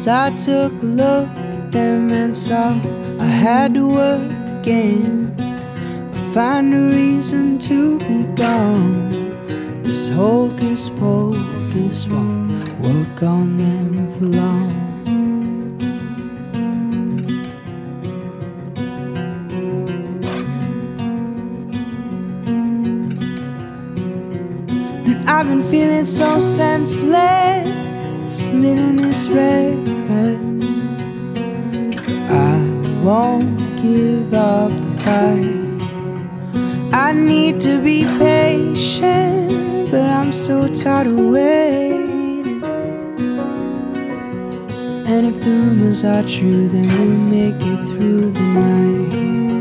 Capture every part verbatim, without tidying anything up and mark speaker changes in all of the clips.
Speaker 1: friends, I took a look at them and saw I had to work again, or find a reason to be gone. This hocus pocus won't work on them for long. And I've been feeling so senseless, living this reckless. I won't give up the fight. I need to be patient, but I'm so tired of waiting. And if the rumors are true, then we'll make it through the night.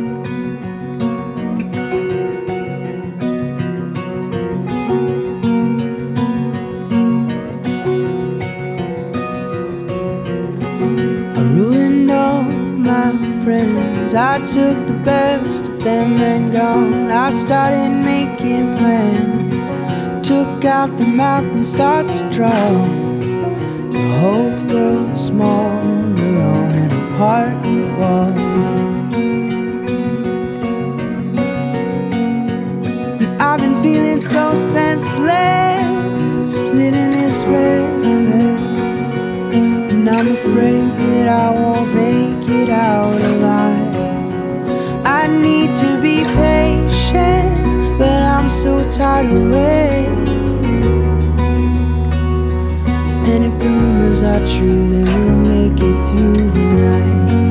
Speaker 1: I ruined all my friends, I took the best of them and gone. I started making plans, took out the map and started to draw the whole world smaller on an apartment wall. And I've been feeling so senseless, living this reckless. And I'm afraid that I won't make it out alive. I need to be patient, but I'm so tired of waiting. And if the rumors are true, then we'll make it through the night.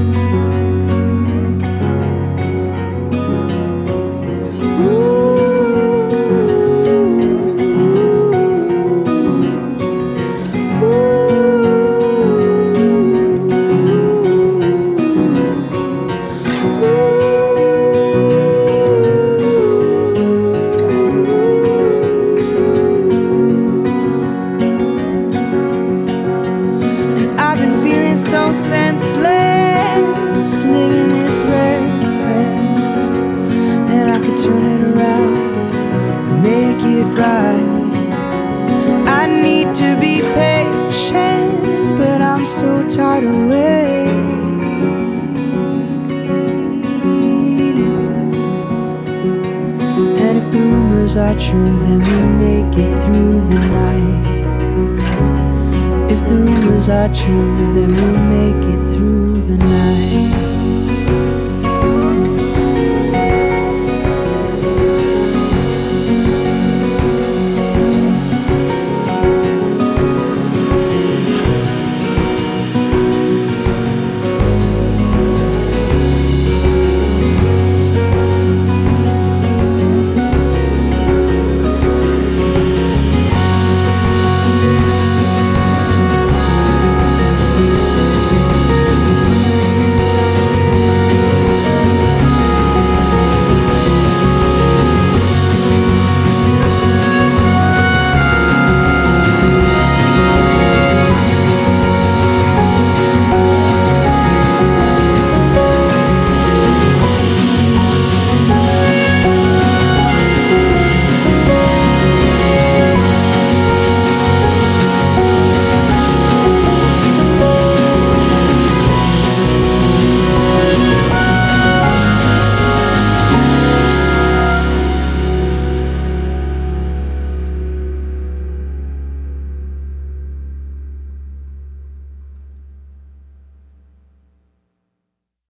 Speaker 1: So senseless, living this reckless. And I could turn it around and make it right. I need to be patient, but I'm so tired of waiting. And if the rumors are true, then we'll make it through the night. If the rumors are true, then we'll make it through the night.